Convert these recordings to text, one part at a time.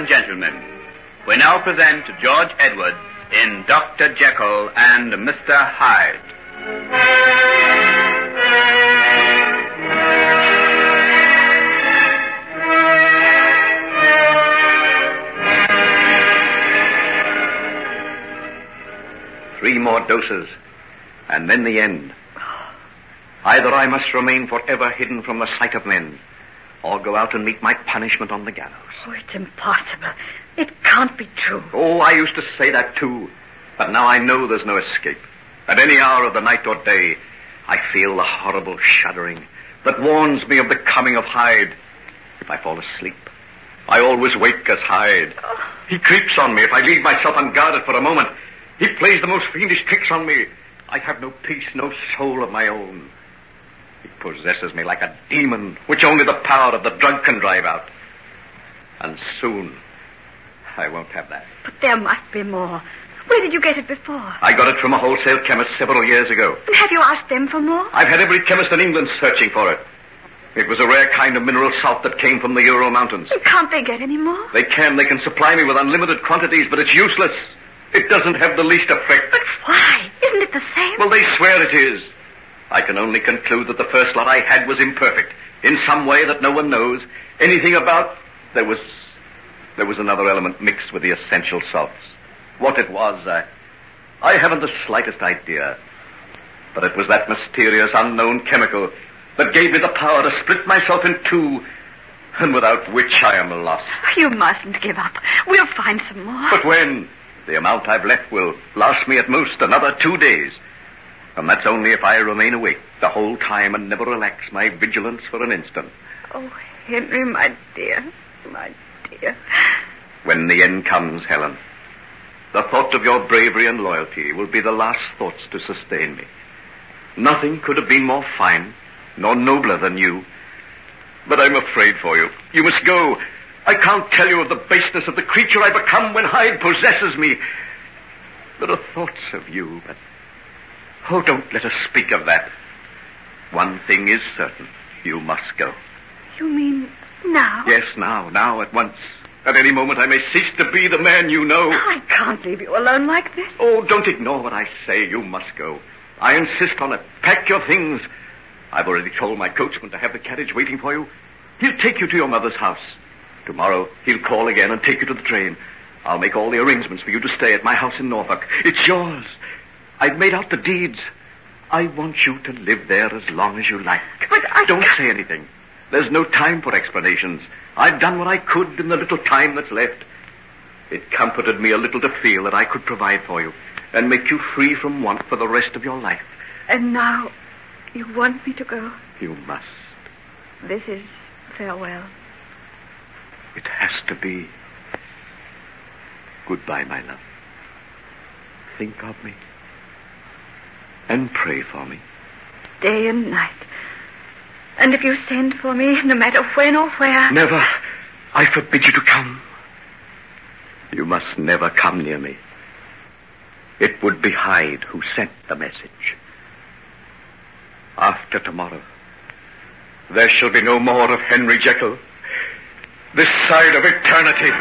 gentlemen, we now present George Edwards in Dr. Jekyll and Mr. Hyde. Three more doses, and then the end. Either I must remain forever hidden from the sight of men, or go out and meet my punishment on the gallows. Oh, it's impossible. It can't be true. Oh, I used to say that too, but now I know there's no escape. At any hour of the night or day, I feel the horrible shuddering that warns me of the coming of Hyde. If I fall asleep, I always wake as Hyde. Oh. He creeps on me if I leave myself unguarded for a moment. He plays the most fiendish tricks on me. I have no peace, no soul of my own. He possesses me like a demon, which only the power of the drug can drive out. And soon, I won't have that. But there must be more. Where did you get it before? I got it from a wholesale chemist several years ago. And have you asked them for more? I've had every chemist in England searching for it. It was a rare kind of mineral salt that came from the Ural Mountains. Can't they get any more? They can supply me with unlimited quantities, but it's useless. It doesn't have the least effect. But why? Isn't it the same? Well, they swear it is. I can only conclude that the first lot I had was imperfect, in some way that no one knows anything about. There was another element mixed with the essential salts. What it was, I haven't the slightest idea. But it was that mysterious, unknown chemical that gave me the power to split myself in two, and without which I am lost. You mustn't give up. We'll find some more. But when? The amount I've left will last me at most another 2 days. And that's only if I remain awake the whole time and never relax my vigilance for an instant. Oh, Henry, my dear, my dear. When the end comes, Helen, the thought of your bravery and loyalty will be the last thoughts to sustain me. Nothing could have been more fine, nor nobler than you. But I'm afraid for you. You must go. I can't tell you of the baseness of the creature I become when Hyde possesses me. There are thoughts of you, but... Oh, don't let us speak of that. One thing is certain. You must go. You mean now? Yes, now, at once. At any moment I may cease to be the man you know. I can't leave you alone like this. Oh, don't ignore what I say. You must go. I insist on it. Pack your things. I've already told my coachman to have the carriage waiting for you. He'll take you to your mother's house. Tomorrow, he'll call again and take you to the train. I'll make all the arrangements for you to stay at my house in Norfolk. It's yours. I've made out the deeds. I want you to live there as long as you like. But I Don't say anything. There's no time for explanations. I've done what I could in the little time that's left. It comforted me a little to feel that I could provide for you and make you free from want for the rest of your life. And now, you want me to go? You must. This is farewell. It has to be. Goodbye, my love. Think of me. And pray for me. Day and night. And if you send for me, no matter when or where... Never. I forbid you to come. You must never come near me. It would be Hyde who sent the message. After tomorrow, there shall be no more of Henry Jekyll. This side of eternity.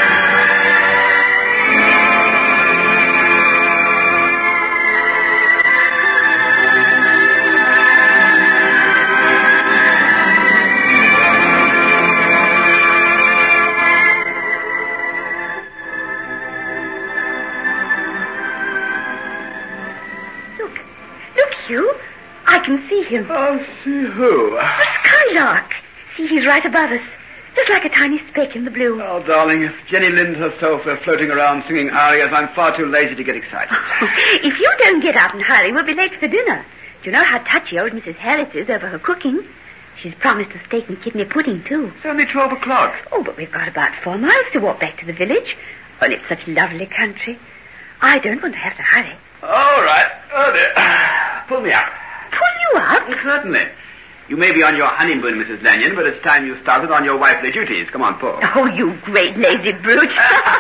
Look, Hugh. I can see him. Oh, see who? The skylark. See, he's right above us. Just like a tiny speck in the blue. Oh, darling, if Jenny Lind herself were floating around singing arias, I'm far too lazy to get excited. If you don't get up and hurry, we'll be late for dinner. Do you know how touchy old Mrs. Harris is over her cooking? She's promised a steak and kidney pudding, too. It's only 12 o'clock. Oh, but we've got about 4 miles to walk back to the village. And it's such lovely country. I don't want to have to hurry. All right. Oh, dear. Pull me up. Pull you up? Oh, certainly. You may be on your honeymoon, Mrs. Lanyon, but it's time you started on your wifely duties. Come on, pull. Oh, you great lazy brute.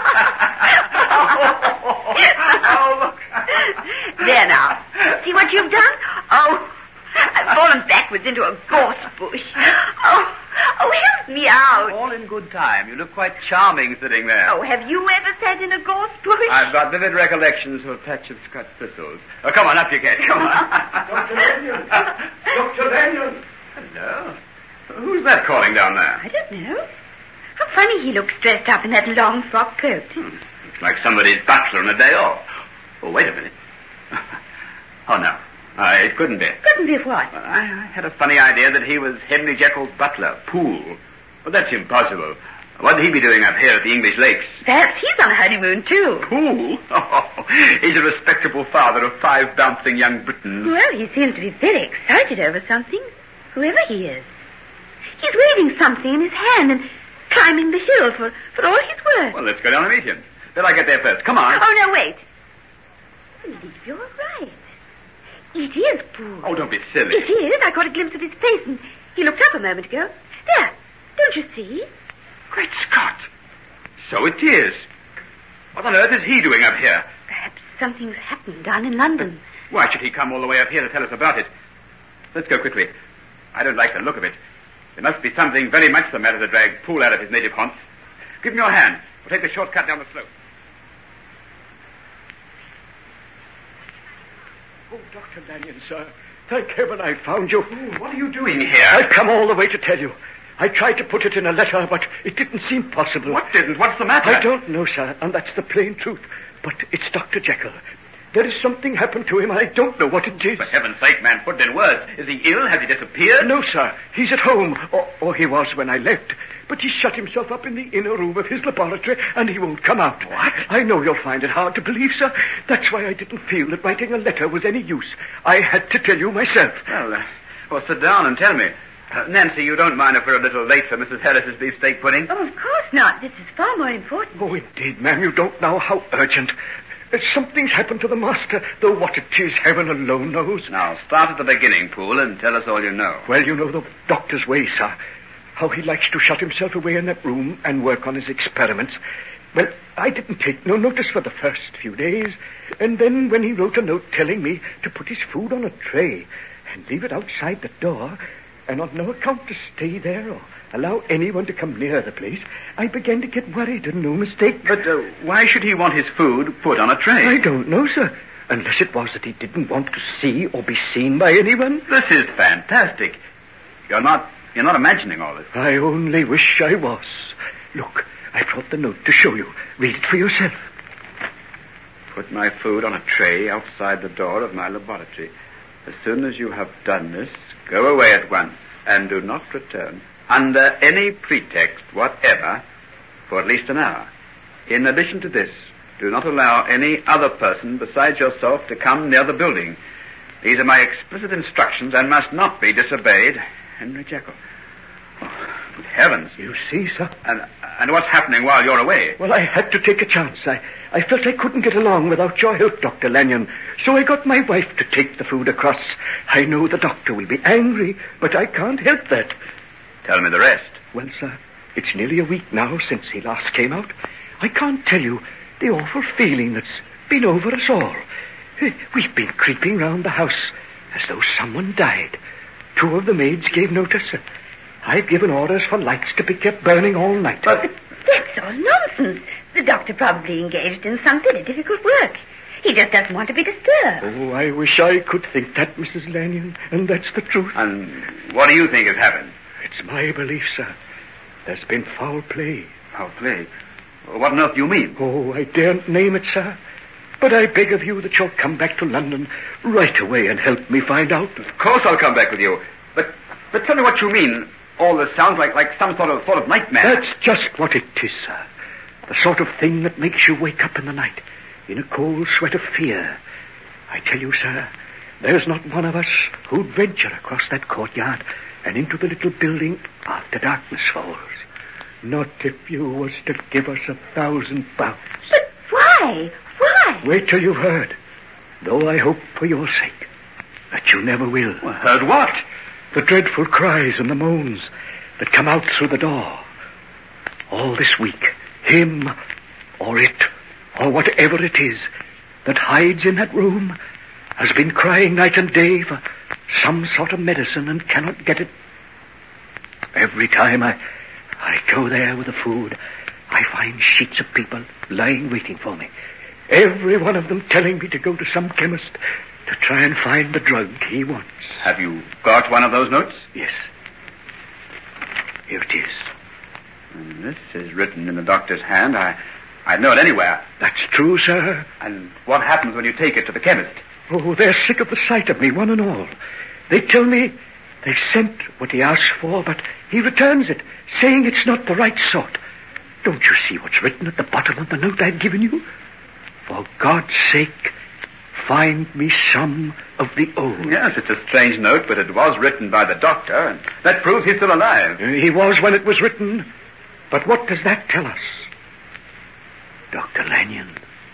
Oh, look. There now. See what you've done? Oh, I've fallen backwards into a gorse bush. Oh, help me out. Oh, all in good time. You look quite charming sitting there. Oh, have you ever sat in a gorse bush? I've got vivid recollections of a patch of Scotch thistles. Oh, come on, up you get. Come on. Dr. Lanyon! Dr. Lanyon! Hello. Who's that calling down there? I don't know. How funny he looks dressed up in that long frock coat. Looks like somebody's butler on a day off. Oh, wait a minute. Oh, no. It couldn't be. Couldn't be what? Well, I had a funny idea that he was Henry Jekyll's butler, Poole. But that's impossible. What'd he be doing up here at the English Lakes? Perhaps he's on a honeymoon, too. Poole? Oh, he's a respectable father of 5 bouncing young Britons. Well, he seems to be very excited over something, whoever he is. He's waving something in his hand and climbing the hill for all he's worth. Well, let's go down and meet him. Till I get there first. Come on. Oh, no, wait. I believe you're right. It is Poole. Oh, don't be silly. It is. I caught a glimpse of his face, and he looked up a moment ago. There. Don't you see? Great Scott. So it is. What on earth is he doing up here? Perhaps something's happened down in London. Why should he come all the way up here to tell us about it? Let's go quickly. I don't like the look of it. There must be something very much the matter to drag Poole out of his native haunts. Give me your hand. We'll take the shortcut down the slope. Oh, Dr. Lanyon, sir. Thank heaven I found you. Oh, what are you doing here? I've come all the way to tell you. I tried to put it in a letter, but it didn't seem possible. What didn't? What's the matter? I don't know, sir, and that's the plain truth. But it's Dr. Jekyll. There is something happened to him, and I don't know what it is. For heaven's sake, man, put it in words. Is he ill? Has he disappeared? No, sir. He's at home, or he was when I left. But he shut himself up in the inner room of his laboratory, and he won't come out. What? I know you'll find it hard to believe, sir. That's why I didn't feel that writing a letter was any use. I had to tell you myself. Well, sit down and tell me. Nancy, you don't mind if we're a little late for Mrs. Harris's beefsteak pudding? Oh, of course not. This is far more important. Oh, indeed, ma'am, you don't know how urgent. Something's happened to the master, though what it is, heaven alone knows. Now, start at the beginning, Poole, and tell us all you know. Well, you know the doctor's way, sir. How he likes to shut himself away in that room and work on his experiments. Well, I didn't take no notice for the first few days. And then when he wrote a note telling me to put his food on a tray and leave it outside the door, and on no account to stay there or allow anyone to come near the place, I began to get worried and no mistake. But why should he want his food put on a tray? I don't know, sir. Unless it was that he didn't want to see or be seen by anyone. This is fantastic. You're not imagining all this. I only wish I was. Look, I brought the note to show you. Read it for yourself. Put my food on a tray outside the door of my laboratory. As soon as you have done this, go away at once and do not return under any pretext whatever for at least an hour. In addition to this, do not allow any other person besides yourself to come near the building. These are my explicit instructions and must not be disobeyed. Henry Jekyll. Oh, good heavens. You see, sir. And what's happening while you're away? Well, I had to take a chance. I felt I couldn't get along without your help, Dr. Lanyon. So I got my wife to take the food across. I know the doctor will be angry, but I can't help that. Tell me the rest. Well, sir, it's nearly a week now since he last came out. I can't tell you the awful feeling that's been over us all. We've been creeping round the house as though someone died. 2 of the maids gave notice. I've given orders for lights to be kept burning all night. But that's all nonsense. The doctor probably engaged in some very difficult work. He just doesn't want to be disturbed. Oh, I wish I could think that, Mrs. Lanyon, and that's the truth. And what do you think has happened? It's my belief, sir. There's been foul play. Foul play? What on earth do you mean? Oh, I daren't name it, sir. But I beg of you that you'll come back to London right away and help me find out. Of course I'll come back with you. But tell me what you mean. All this sounds like some sort of nightmare. That's just what it is, sir. The sort of thing that makes you wake up in the night in a cold sweat of fear. I tell you, sir, there's not one of us who'd venture across that courtyard and into the little building after darkness falls. Not if you was to give us £1,000. But why? Why? Wait till you've heard. Though I hope for your sake that you never will. Well, heard what? The dreadful cries and the moans that come out through the door. All this week, him or it or whatever it is that hides in that room has been crying night and day for some sort of medicine and cannot get it. Every time I I go there with the food. I find sheets of people lying waiting for me. Every one of them telling me to go to some chemist to try and find the drug he wants. Have you got one of those notes? Yes. Here it is. This is written in the doctor's hand. I'd know it anywhere. That's true, sir. And what happens when you take it to the chemist? Oh, they're sick of the sight of me, one and all. They tell me they've sent what he asked for, but he returns it, saying it's not the right sort. Don't you see what's written at the bottom of the note I've given you? For God's sake, find me some of the old. Yes, it's a strange note, but it was written by the doctor, and that proves he's still alive. He was when it was written. But what does that tell us? Dr. Lanyon,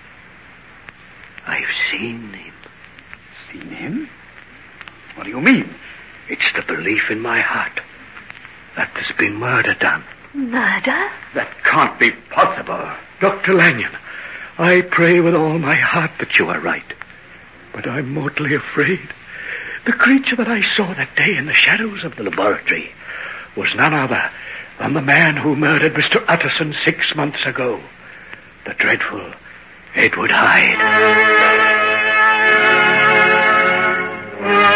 I've seen him. Seen him? What do you mean? It's the belief in my heart that there's been murder done. Murder? That can't be possible. Dr. Lanyon, I pray with all my heart that you are right. But I'm mortally afraid. The creature that I saw that day in the shadows of the laboratory was none other than the man who murdered Mr. Utterson 6 months ago. The dreadful Edward Hyde.